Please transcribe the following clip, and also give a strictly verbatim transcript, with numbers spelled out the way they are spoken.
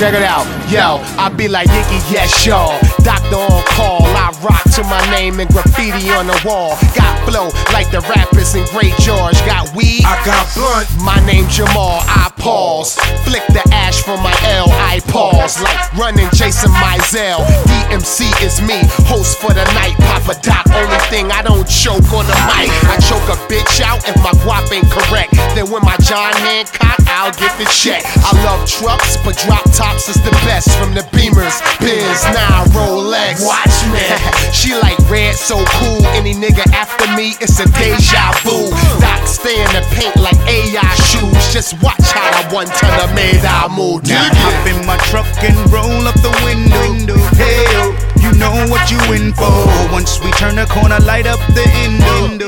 Check it out, yo, I be like Yiggy, yes, y'all. Doctor on call, I rock to my name and graffiti on the wall. Got flow like the rappers in Great George. Got weed, I got blunt. My name Jamal, I pause. Flick the ash from my L, I pause. Like running Jason Mizell. D M C is me, host for the night. Papa Doc, only thing I don't choke on the mic. I choke a bitch out if my guap ain't correct. Then when my John Hancock, I'll get the check. I love trucks, but drop tops is the best. From the Beamers, Benz, now Rolex. Watch me. She like red, so cool. Any nigga after me, it's a deja vu. Doc stay in the paint like A I shoes. Just watch how I one ton of made I move. Now hop in my truck and roll up the window. Hey, you know what you in for. Once we turn the corner, light up the endo.